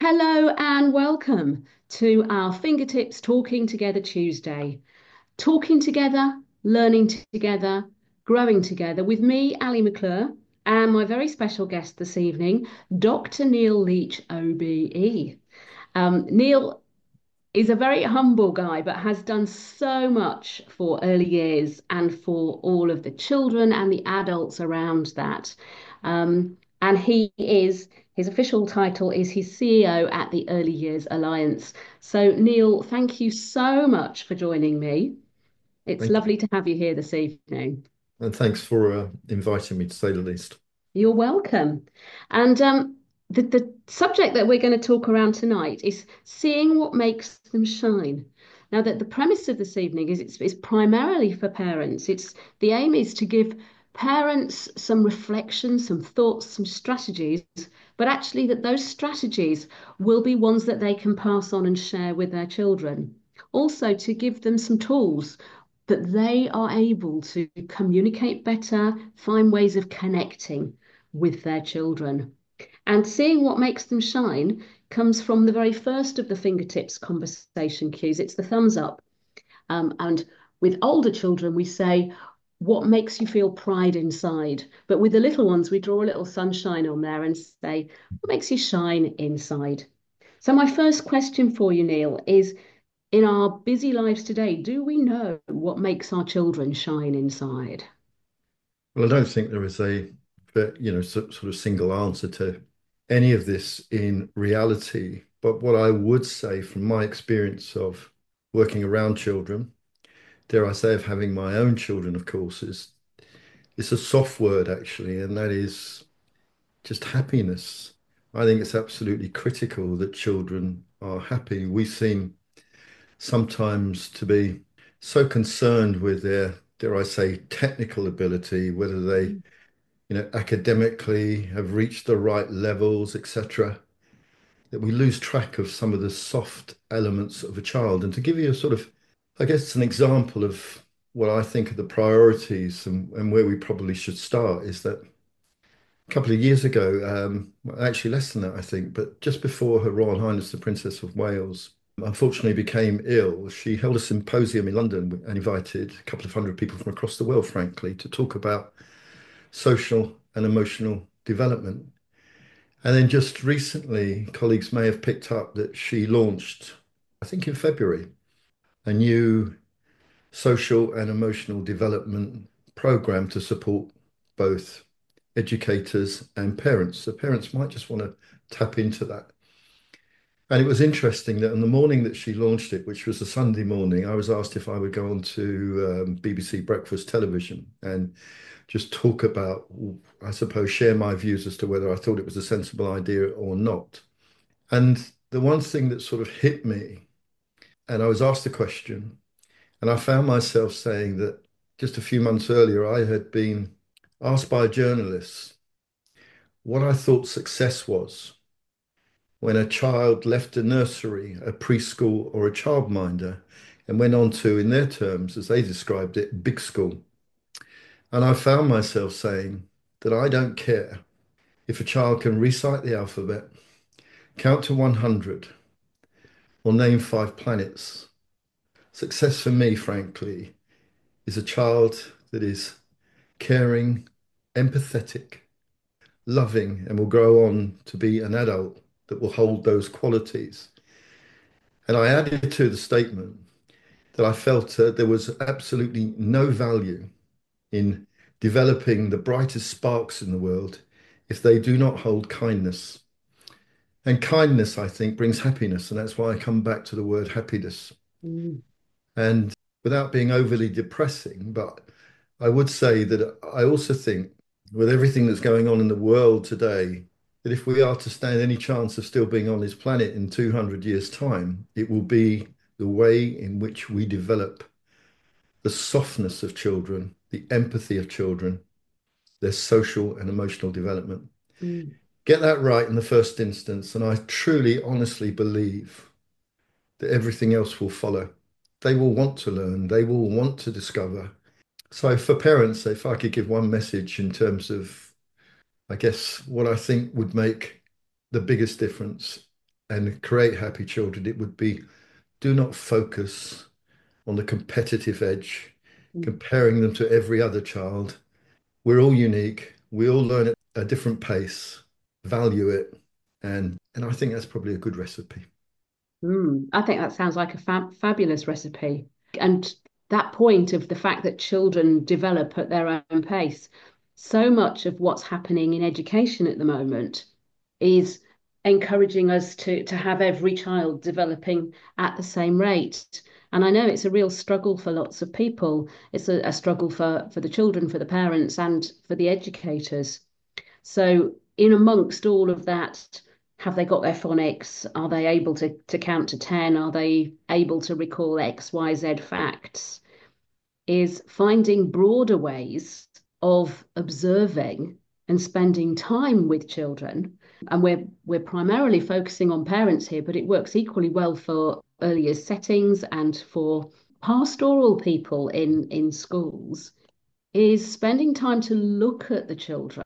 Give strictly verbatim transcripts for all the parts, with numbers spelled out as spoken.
Hello and welcome to our Fingertips Talking Together Tuesday. Talking together, learning together, growing together with me, Ali McClure, and my very special guest this evening, Doctor Neil Leach, O B E. Um, Neil is a very humble guy, but has done so much for early years and for all of the children and the adults around that. Um, and he is, his official title is he's C E O at the Early Years Alliance. So, Neil, thank you so much for joining me. It's Thank you. lovely to have you here this evening. And thanks for uh, inviting me, to say the least. You're welcome. And um, the, the subject that we're going to talk around tonight is seeing what makes them shine. Now, that the premise of this evening is it's, it's primarily for parents. It's the aim is to give parents some reflection, some thoughts, some strategies, but actually that those strategies will be ones that they can pass on and share with their children. Also, to give them some tools that they are able to communicate better, find ways of connecting with their children. And seeing what makes them shine comes from the very first of the fingertips conversation cues. It's the thumbs up. Um, and with older children, we say, what makes you feel pride inside? But with the little ones, we draw a little sunshine on there and say, what makes you shine inside? So, my first question for you, Neil, is in our busy lives today, do we know what makes our children shine inside? Well, I don't think there is a, uh, you know, so, sort of single answer to any of this in reality. But what I would say from my experience of working around children, dare I say, of having my own children, of course, is it's a soft word actually, and that is just happiness. I think it's absolutely critical that children are happy. We seem sometimes to be so concerned with their, dare I say, technical ability, whether they, you know, academically have reached the right levels, et cetera, that we lose track of some of the soft elements of a child. And to give you a sort of, I guess, an example of what I think are the priorities and, and where we probably should start is that a couple of years ago, um, well, actually less than that, I think, but just before Her Royal Highness the Princess of Wales unfortunately became ill, she held a symposium in London and invited a couple of hundred people from across the world, frankly, to talk about social and emotional development. And then just recently, colleagues may have picked up that she launched, I think in February, a new social and emotional development program to support both educators and parents. So parents might just want to tap into that. And it was interesting that on the morning that she launched it, which was a Sunday morning, I was asked if I would go on to um, B B C Breakfast Television and just talk about, I suppose, share my views as to whether I thought it was a sensible idea or not. And the one thing that sort of hit me, and I was asked the question, and I found myself saying that just a few months earlier, I had been asked by a journalist what I thought success was when a child left a nursery, a preschool, or a childminder and went on to, in their terms, as they described it, big school. And I found myself saying that I don't care if a child can recite the alphabet, count to one hundred, or name five planets. Success for me, frankly, is a child that is caring, empathetic, loving, and will grow on to be an adult that will hold those qualities. And I added to the statement that I felt uh, there was absolutely no value in developing the brightest sparks in the world if they do not hold kindness. And kindness, I think, brings happiness. And that's why I come back to the word happiness. Mm. And without being overly depressing, but I would say that I also think with everything that's going on in the world today, that if we are to stand any chance of still being on this planet in two hundred years' time, it will be the way in which we develop the softness of children, the empathy of children, their social and emotional development. Mm. Get that right in the first instance, and I truly, honestly believe that everything else will follow. They will want to learn, they will want to discover. So, for parents, if I could give one message in terms of, I guess, what I think would make the biggest difference, and create happy children, it would be do not focus on the competitive edge, Mm. comparing them to every other child. We're all unique. We all learn at a different pace, value it, and and I think that's probably a good recipe. Mm, I think that sounds like a fab fabulous recipe. And that point of the fact that children develop at their own pace, so much of what's happening in education at the moment is encouraging us to, to have every child developing at the same rate. And I know it's a real struggle for lots of people. It's a, a struggle for, for the children, for the parents, and for the educators. So, in amongst all of that, have they got their phonics? Are they able to, to count to ten? Are they able to recall X, Y, Z facts? Is finding broader ways of observing and spending time with children. And we're we're primarily focusing on parents here, but it works equally well for early years settings and for pastoral people in, in schools, is spending time to look at the children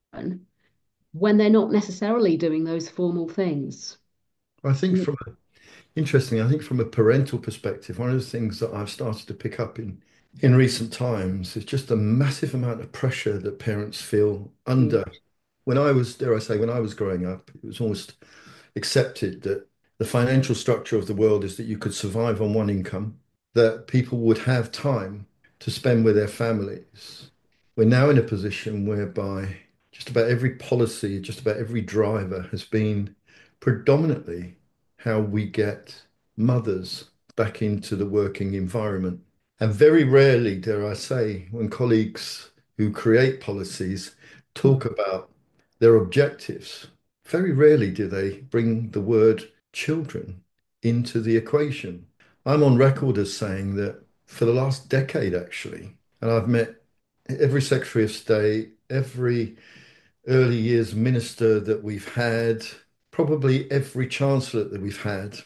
when they're not necessarily doing those formal things. I think Mm, from interesting, I think from a parental perspective, one of the things that I've started to pick up in in recent times is just a massive amount of pressure that parents feel mm, under. When I was, dare I say, when I was growing up, it was almost accepted that the financial structure of the world is that you could survive on one income, that people would have time to spend with their families. We're now in a position whereby just about every policy, just about every driver has been predominantly how we get mothers back into the working environment. And very rarely, dare I say, when colleagues who create policies mm, talk about their objectives, very rarely do they bring the word children into the equation. I'm on record as saying that for the last decade, actually, and I've met every Secretary of State, every early years minister that we've had, probably every chancellor that we've had,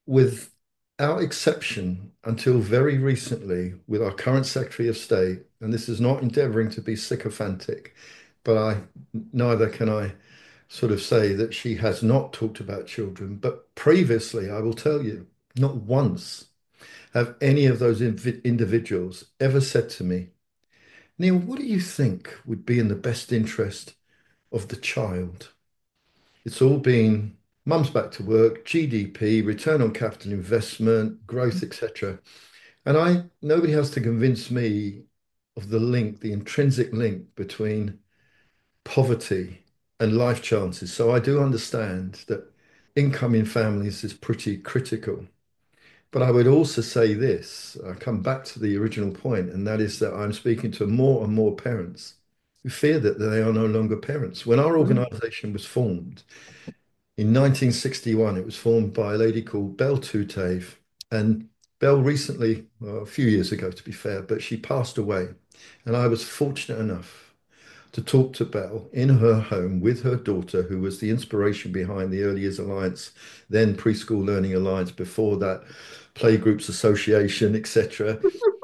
without exception, until very recently, with our current Secretary of State, and this is not endeavoring to be sycophantic, but I neither can I sort of say that she has not talked about children. But previously, I will tell you, not once have any of those inv individuals ever said to me, Neil, what do you think would be in the best interest of the child? It's all been mum's back to work, G D P, return on capital investment, growth, et cetera. And I nobody has to convince me of the link, the intrinsic link between poverty and life chances. So I do understand that income in families is pretty critical. But I would also say this, I come back to the original point, and that is that I'm speaking to more and more parents who fear that they are no longer parents. When our mm, organization was formed in nineteen sixty-one, it was formed by a lady called Belle Tutave. And Belle recently, well, a few years ago to be fair, but she passed away. And I was fortunate enough to talk to Belle in her home with her daughter, who was the inspiration behind the Early Years Alliance, then Preschool Learning Alliance, before that, Playgroups Association, et cetera.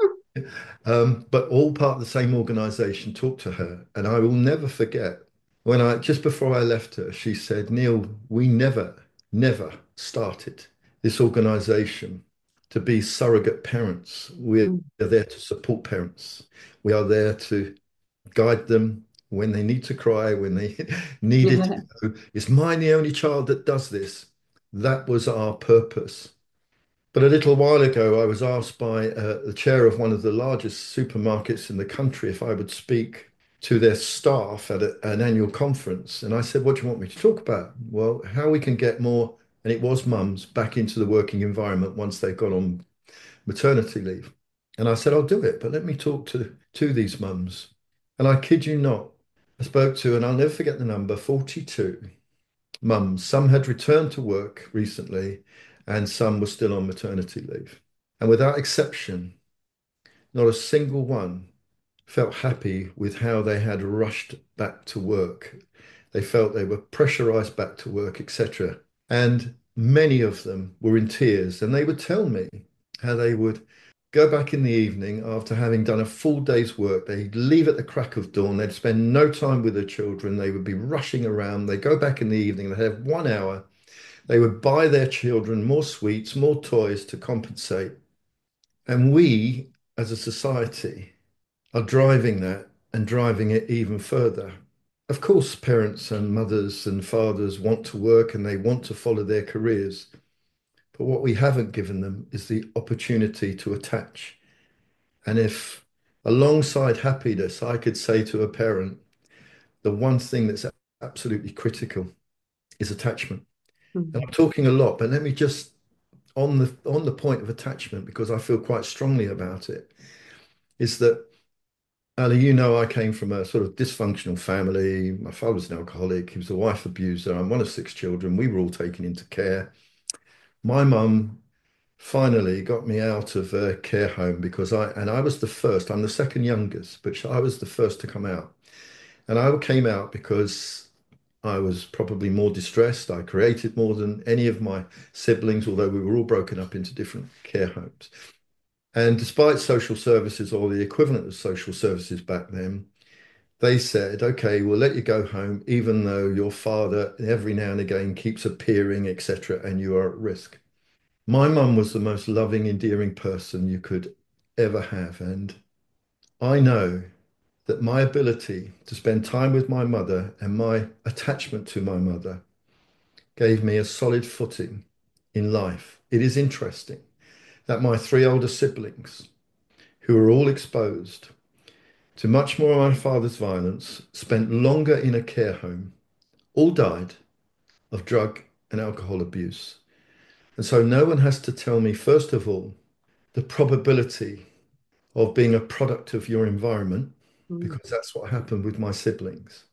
Um, but all part of the same organization, talked to her. And I will never forget when I, just before I left her, she said, Neil, we never, never started this organization to be surrogate parents. We're mm. there to support parents. We are there to guide them when they need to cry, when they need it to Yeah. go. Is mine the only child that does this? That was our purpose. But a little while ago, I was asked by uh, the chair of one of the largest supermarkets in the country if I would speak to their staff at a, an annual conference. And I said, what do you want me to talk about? Well, how we can get more, and it was mums, back into the working environment once they've gone on maternity leave. And I said, I'll do it, but let me talk to, to these mums. And I kid you not, I spoke to, and I'll never forget the number, forty-two mums. Some had returned to work recently, and some were still on maternity leave. And without exception, not a single one felt happy with how they had rushed back to work. They felt they were pressurized back to work, et cetera. And many of them were in tears, and they would tell me how they would go back in the evening after having done a full day's work. They'd leave at the crack of dawn. They'd spend no time with their children. They would be rushing around. They'd go back in the evening. They'd have one hour They would buy their children more sweets, more toys to compensate. And we, as a society, are driving that and driving it even further. Of course, parents and mothers and fathers want to work and they want to follow their careers. But what we haven't given them is the opportunity to attach. And if alongside happiness, I could say to a parent, the one thing that's absolutely critical is attachment. And I'm Mm. talking a lot, but let me just on the on the point of attachment, because I feel quite strongly about it, is that Ali, you know, I came from a sort of dysfunctional family. My father was an alcoholic. He was a wife abuser. I'm one of six children. We were all taken into care. My mum finally got me out of a care home because I, and I was the first, I'm the second youngest, but I was the first to come out. And I came out because I was probably more distressed. I created more than any of my siblings, although we were all broken up into different care homes. And despite social services or the equivalent of social services back then, they said, okay, we'll let you go home, even though your father every now and again keeps appearing, et cetera, and you are at risk. My mum was the most loving, endearing person you could ever have. And I know that my ability to spend time with my mother and my attachment to my mother gave me a solid footing in life. It is interesting that my three older siblings, who were all exposed to much more of my father's violence, spent longer in a care home, all died of drug and alcohol abuse. And so no one has to tell me, first of all, the probability of being a product of your environment, Mm. because that's what happened with my siblings,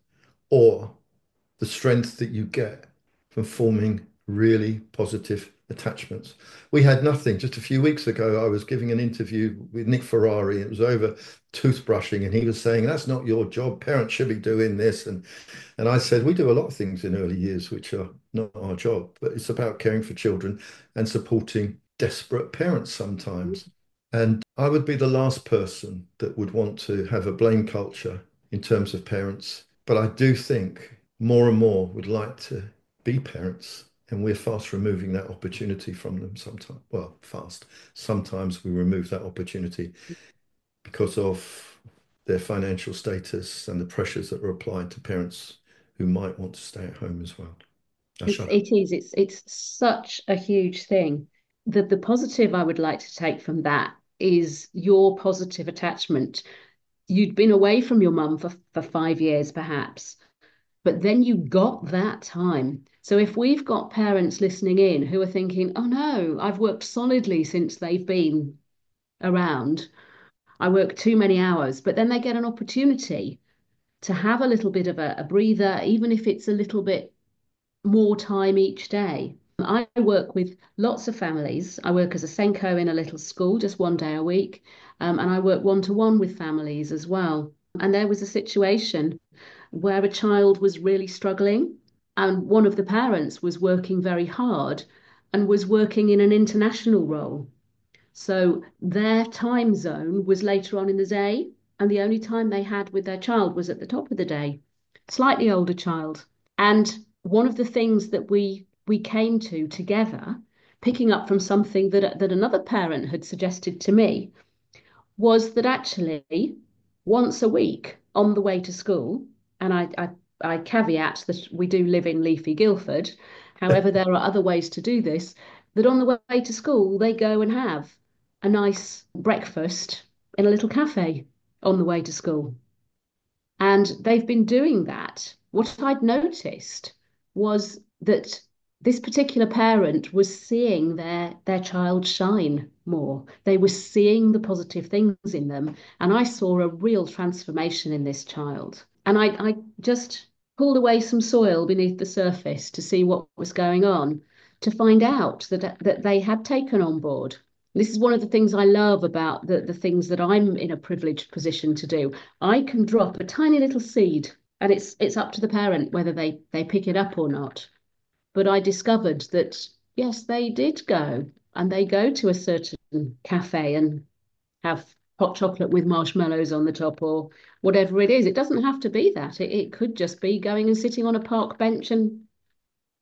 or the strength that you get from forming really positive attachments. We had nothing. Just a few weeks ago, I was giving an interview with Nick Ferrari. It was over toothbrushing, and he was saying, that's not your job. Parents should be doing this. And and I said, we do a lot of things in early years which are not our job, but it's about caring for children and supporting desperate parents sometimes. And I would be the last person that would want to have a blame culture in terms of parents. But I do think more and more would like to be parents. And we're fast removing that opportunity from them sometimes. Well, fast. Sometimes we remove that opportunity because of their financial status and the pressures that are applied to parents who might want to stay at home as well. Now, It's, shut up. it is, it's, it's such a huge thing. The, the positive I would like to take from that is your positive attachment. You'd been away from your mum for, for five years, perhaps, but then you got that time. So if we've got parents listening in who are thinking, oh no, I've worked solidly since they've been around, I work too many hours, but then they get an opportunity to have a little bit of a, a breather, even if it's a little bit more time each day. I work with lots of families. I work as a Senko in a little school, just one day a week, um, and I work one to one with families as well. And there was a situation where a child was really struggling, and one of the parents was working very hard and was working in an international role. So their time zone was later on in the day, and the only time they had with their child was at the top of the day, slightly older child. And one of the things that we we came to together, picking up from something that that another parent had suggested to me, was that actually once a week on the way to school, and I, I, I caveat that we do live in leafy Guildford, however, there are other ways to do this, that on the way to school, they go and have a nice breakfast in a little cafe on the way to school. And they've been doing that. What I'd noticed was that this particular parent was seeing their their child shine more. They were seeing the positive things in them. And I saw a real transformation in this child. And I, I just pulled away some soil beneath the surface to see what was going on, to find out that, that they had taken on board. This is one of the things I love about the, the things that I'm in a privileged position to do. I can drop a tiny little seed, and it's it's up to the parent whether they they pick it up or not. But I discovered that yes, they did go, and they go to a certain cafe and have hot chocolate with marshmallows on the top or whatever it is. It doesn't have to be that. It, it could just be going and sitting on a park bench and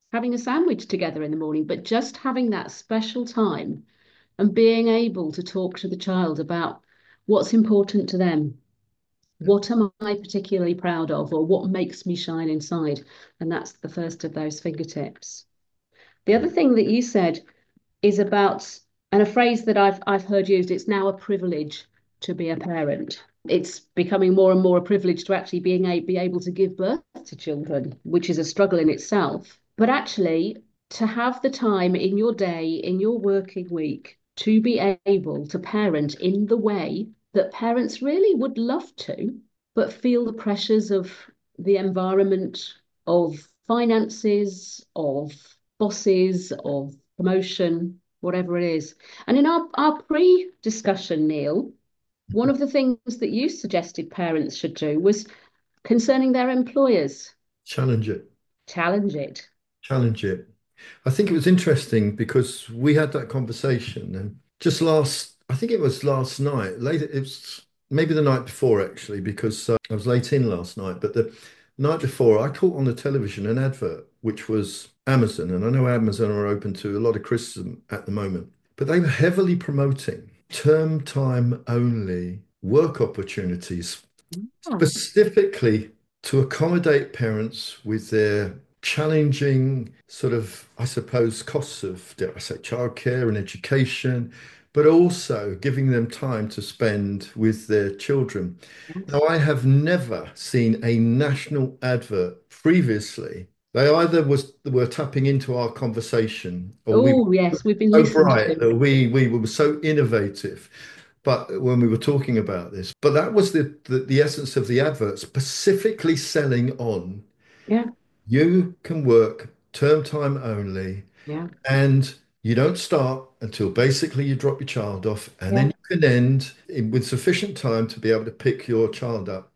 having a sandwich together in the morning, but just having that special time and being able to talk to the child about what's important to them. Yeah. What am I particularly proud of, or what makes me shine inside? And that's the first of those fingertips. The other Brilliant. thing that you said is about, and a phrase that I've I've heard used, it's now a privilege to be a parent. It's becoming more and more a privilege to actually being a, be able to give birth to children, which is a struggle in itself. But actually, to have the time in your day, in your working week, to be able to parent in the way that parents really would love to, but feel the pressures of the environment, of finances, of bosses, of promotion, whatever it is. And in our, our pre-discussion, Neil, one of the things that you suggested parents should do was concerning their employers. Challenge it. Challenge it. Challenge it. I think it was interesting because we had that conversation and just last, I think it was last night, later, it was maybe the night before actually, because uh, I was late in last night, but the night before I caught on the television an advert, which was Amazon. And I know Amazon are open to a lot of criticism at the moment, but they were heavily promoting term time only work opportunities, Oh, specifically to accommodate parents with their challenging sort of, I suppose, costs of, dare I say, childcare and education, but also giving them time to spend with their children. Now, yes. I have never seen a national advert previously. They either was were tapping into our conversation or we Oh, yes, we've been so listened bright to. that we we were so innovative but when we were talking about this, but that was the, the the essence of the advert, specifically selling on Yeah, you can work term time only yeah, and you don't start until basically you drop your child off and then yeah. you can end in, with sufficient time to be able to pick your child up.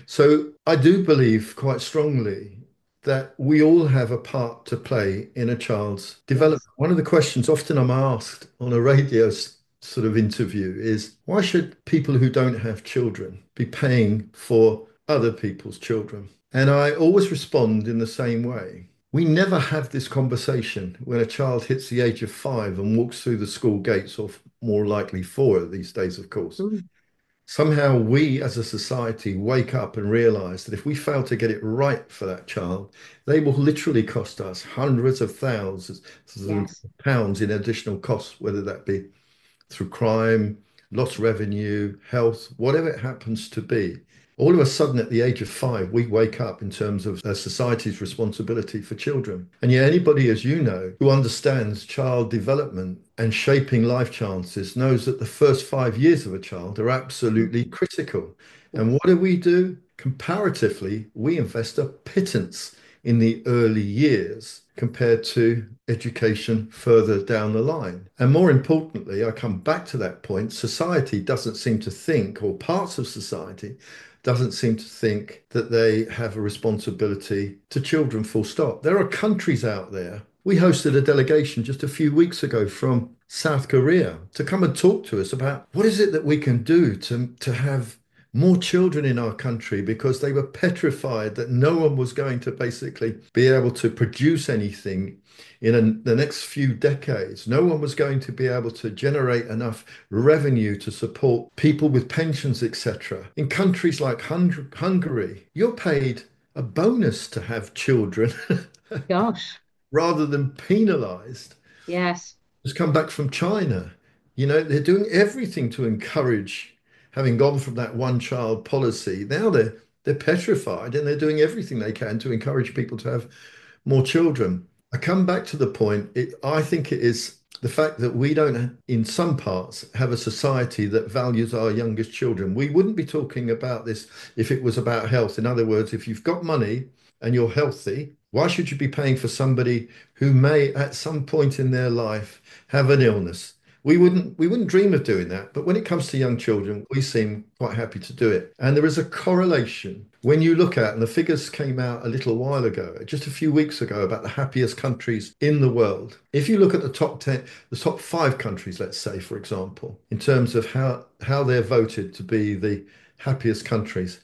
So I do believe quite strongly that we all have a part to play in a child's development. Yes. One of the questions often I'm asked on a radio s- sort of interview is why should people who don't have children be paying for other people's children? And I always respond in the same way. We never have this conversation when a child hits the age of five and walks through the school gates, or more likely four these days, of course. Mm, Somehow we as a society wake up and realize that if we fail to get it right for that child, they will literally cost us hundreds of thousands of yes. pounds in additional costs, whether that be through crime, lost revenue, health, whatever it happens to be. All of a sudden, at the age of five, we wake up in terms of uh, society's responsibility for children. And yet, anybody, as you know, who understands child development and shaping life chances knows that the first five years of a child are Mm, absolutely critical. And yes. what do we do? Comparatively, we invest a pittance in the early years compared to education further down the line. And more importantly, I come back to that point, society doesn't seem to think, or parts of society doesn't seem to think that they have a responsibility to children, full stop. There are countries out there. We hosted a delegation just a few weeks ago from South Korea to come and talk to us about what is it that we can do to, to have more children in our country, because they were petrified that no one was going to basically be able to produce anything in a, the next few decades. No one was going to be able to generate enough revenue to support people with pensions, et cetera. In countries like Hung- Hungary, you're paid a bonus to have children Gosh. rather than penalized. Yes. Just come back from China. You know, they're doing everything to encourage, having gone from that one child policy. Now they're they're petrified and they're doing everything they can to encourage people to have more children. I come back to the point, it, I think it is the fact that we don't, in some parts, have a society that values our youngest children. We wouldn't be talking about this if it was about health. In other words, if you've got money and you're healthy, why should you be paying for somebody who may at some point in their life have an illness? We wouldn't we wouldn't dream of doing that. But when it comes to young children, we seem quite happy to do it. And there is a correlation when you look at, and the figures came out a little while ago, just a few weeks ago, about the happiest countries in the world. If you look at the top ten, the top five countries, let's say, for example, in terms of how how they're voted to be the happiest countries,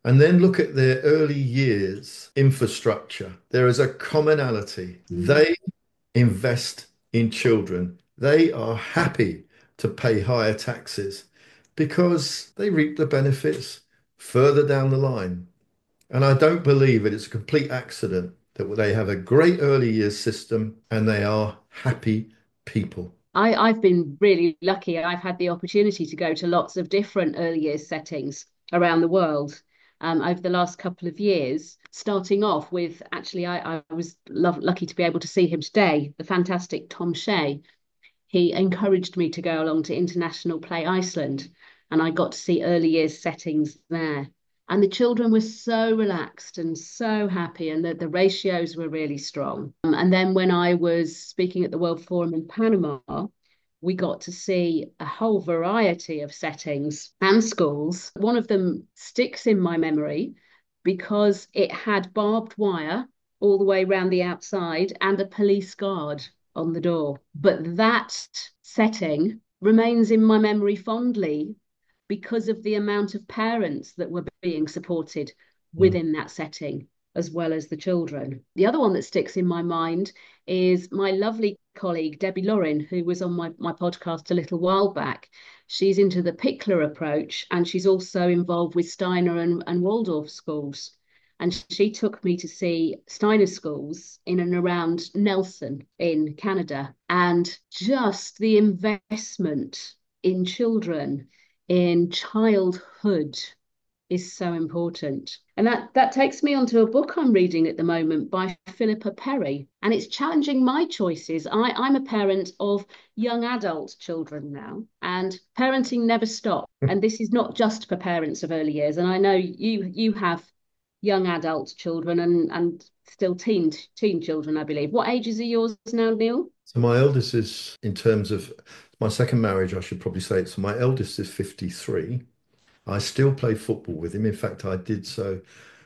and then look at their early years infrastructure, there is a commonality. Mm. They invest in children. They are happy to pay higher taxes because they reap the benefits further down the line. And I don't believe it is a complete accident that they have a great early years system and they are happy people. I, I've been really lucky. I've had the opportunity to go to lots of different early years settings around the world um, over the last couple of years, starting off with actually, I, I was love, lucky to be able to see him today, the fantastic Tom Shea. He encouraged me to go along to International Play Iceland, and I got to see early years settings there. And the children were so relaxed and so happy, and the, the ratios were really strong. Um, and then when I was speaking at the World Forum in Panama, we got to see a whole variety of settings and schools. One of them sticks in my memory because it had barbed wire all the way around the outside and a police guard on the door. But that setting remains in my memory fondly because of the amount of parents that were being supported Mm. within that setting, as well as the children. The other one that sticks in my mind is my lovely colleague, Debbie Lauren, who was on my, my podcast a little while back. She's into the Pickler approach, and she's also involved with Steiner and, and Waldorf schools. And she took me to see Steiner schools in and around Nelson in Canada. And just the investment in children, in childhood, is so important. And that that takes me onto a book I'm reading at the moment by Philippa Perry. And it's challenging my choices. I, I'm a parent of young adult children now, and parenting never stops. And this is not just for parents of early years. And I know you you have young adult children and and still teen teen children, I believe. What ages are yours now, Neil? So my eldest is, in terms of my second marriage, I should probably say it. So my eldest is fifty-three. I still play football with him. In fact, I did so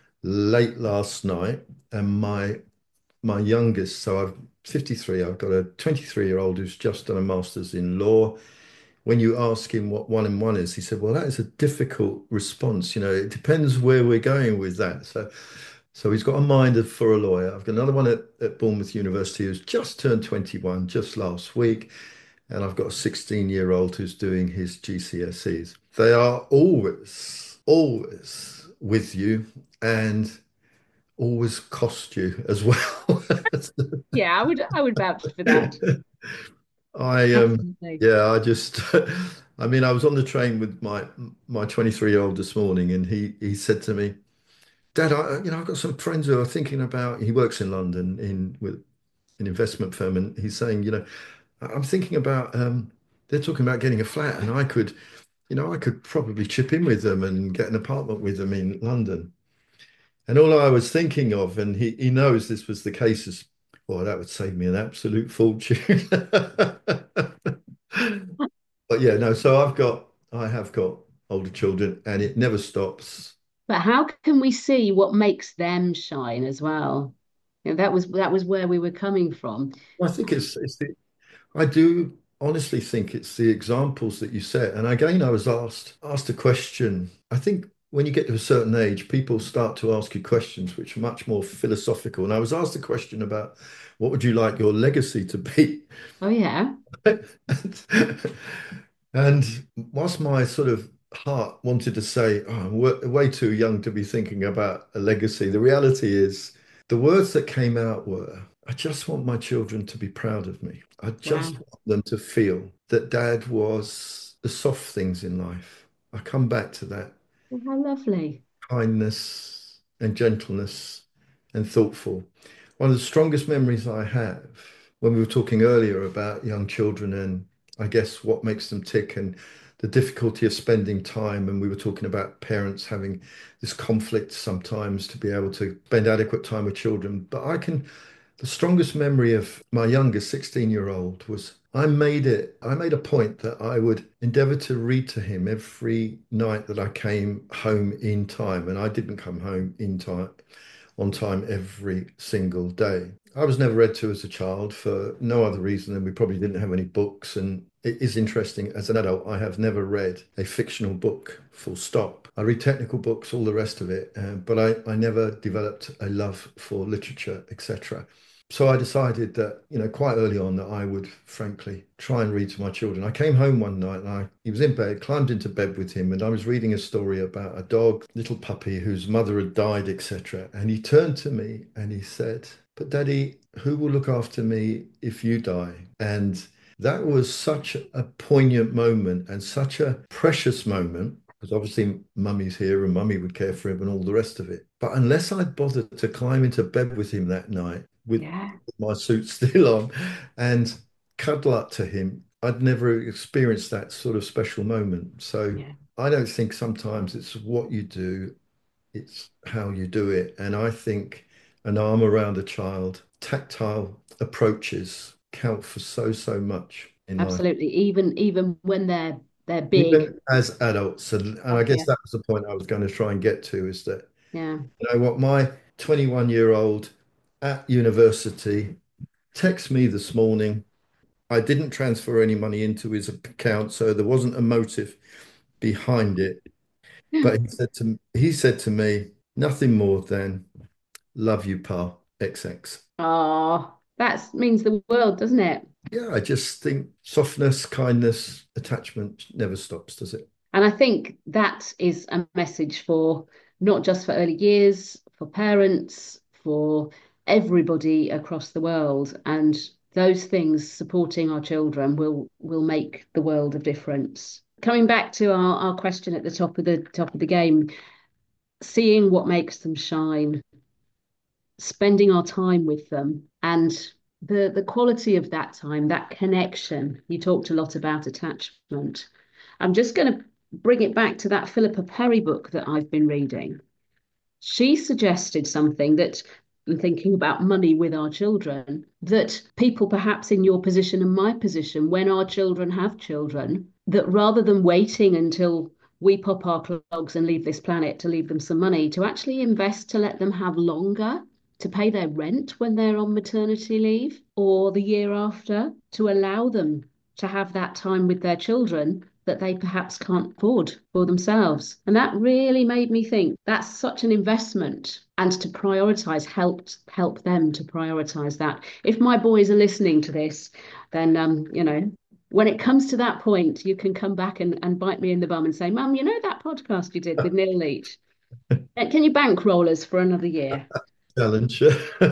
late last night. And my my youngest, so I'm fifty-three, I've got a twenty-three year old who's just done a master's in law. When you ask him what one and one is, he said, well, that is a difficult response. You know, it depends where we're going with that. So so he's got a mind for a lawyer. I've got another one at, at Bournemouth University who's just turned twenty-one just last week. And I've got a sixteen year old who's doing his G C S Es. They are always, always with you and always cost you as well. Yeah, I would I would vouch for that. I um Absolutely. yeah, I just I mean I was on the train with my my twenty-three year old this morning and he he said to me, Dad, I you know I've got some friends who are thinking about, he works in London in with an investment firm, and he's saying, you know, I'm thinking about um they're talking about getting a flat, and I could, you know, I could probably chip in with them and get an apartment with them in London. And all I was thinking of, and he, he knows this was the case, is, well, that would save me an absolute fortune. But yeah, no, so I've got, I have got older children and it never stops. But how can we see what makes them shine as well? You know, that was that was where we were coming from. I think it's, it's the, I do honestly think it's the examples that you set. And again, I was asked, asked a question. I think when you get to a certain age, people start to ask you questions which are much more philosophical. And I was asked a question about what would you like your legacy to be? Oh yeah. And whilst my sort of heart wanted to say, oh, I'm wa- way too young to be thinking about a legacy, the reality is the words that came out were, I just want my children to be proud of me. I just Wow. want them to feel that dad was the soft things in life. I come back to that Well, how lovely. kindness and gentleness and thoughtful. One of the strongest memories I have, when we were talking earlier about young children and I guess what makes them tick and the difficulty of spending time, and we were talking about parents having this conflict sometimes to be able to spend adequate time with children. But I can, the strongest memory of my youngest sixteen year old was I made it, I made a point that I would endeavor to read to him every night that I came home in time. And I didn't come home in time, on time every single day. I was never read to as a child for no other reason than we probably didn't have any books. And it is interesting. As an adult, I have never read a fictional book, full stop. I read technical books, all the rest of it, uh, but I, I never developed a love for literature, et cetera. So I decided that, you know, quite early on that I would frankly try and read to my children. I came home one night and I he was in bed, climbed into bed with him, and I was reading a story about a dog, little puppy whose mother had died, et cetera. And he turned to me and he said, "But Daddy, who will look after me if you die?" And that was such a poignant moment and such a precious moment because obviously mummy's here and mummy would care for him and all the rest of it. But unless I'd bothered to climb into bed with him that night with Yeah, my suit still on and cuddle up to him, I'd never experienced that sort of special moment. So yeah, I don't think sometimes it's what you do, it's how you do it. And I think an arm around a child, tactile approaches count for so, so much in life. absolutely. Even even when they're they're big. Even as adults, and, and Oh, I guess yeah, that was the point I was going to try and get to is that, yeah. you know what, my twenty-one year old at university texted me this morning. I didn't transfer any money into his account, so there wasn't a motive behind it. But he said to he said to me, nothing more than love you, Pa, X X. Oh, that means the world, doesn't it? Yeah, I just think softness, kindness, attachment never stops, does it? And I think that is a message for not just for early years, for parents, for everybody across the world. And those things supporting our children will will make the world of difference. Coming back to our, our question at the top of the top of the game, seeing what makes them shine, spending our time with them, and the the quality of that time, that connection. You talked a lot about attachment. I'm just going to bring it back to that Philippa Perry book that I've been reading. She suggested something that, in thinking about money with our children, that people perhaps in your position and my position, when our children have children, that rather than waiting until we pop our clogs and leave this planet to leave them some money, to actually invest to let them have longer to pay their rent when they're on maternity leave or the year after, to allow them to have that time with their children that they perhaps can't afford for themselves. And that really made me think that's such an investment, and to prioritize helped help them to prioritize that. If my boys are listening to this, then um, you know, when it comes to that point, you can come back and, and bite me in the bum and say, Mum, you know that podcast you did with Neil Leach? Uh, Can you bankroll us for another year? Challenge.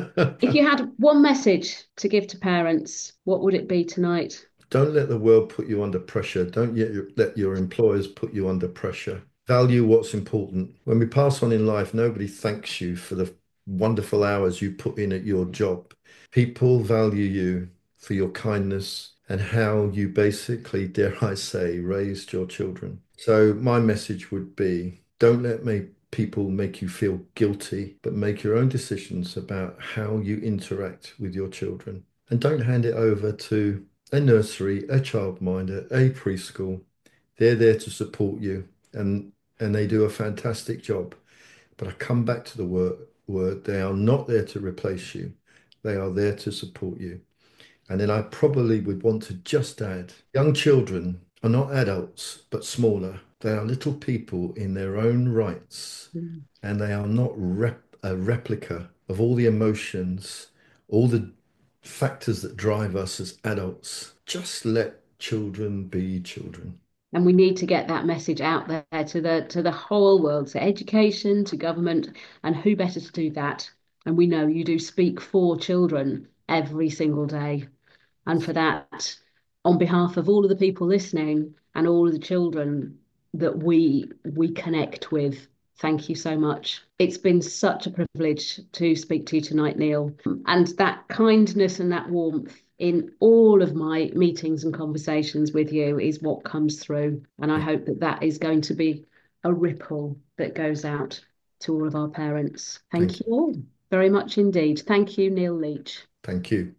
If you had one message to give to parents, what would it be tonight? Don't let the world put you under pressure. Don't yet let your employers put you under pressure. Value what's important. When we pass on in life, nobody thanks you for the wonderful hours you put in at your job. People value you for your kindness and how you basically, dare I say, raised your children. So my message would be, don't let me people make you feel guilty, but make your own decisions about how you interact with your children. And don't hand it over to a nursery, a childminder, a preschool. They're there to support you and and they do a fantastic job. But I come back to the word word, they are not there to replace you. They are there to support you. And then I probably would want to just add, young children are not adults, but smaller. They are little people in their own rights, Mm. and they are not rep a replica of all the emotions, all the factors that drive us as adults. Just let children be children. And we need to get that message out there to the to the whole world, to education, to government, and who better to do that? And we know you do speak for children every single day. And for that, on behalf of all of the people listening and all of the children that we we connect with, thank you so much. It's been such a privilege to speak to you tonight, Neil. And that kindness and that warmth in all of my meetings and conversations with you is what comes through. And I hope that that is going to be a ripple that goes out to all of our parents. Thank Thank you all very much indeed. Thank you, Neil Leach. Thank you.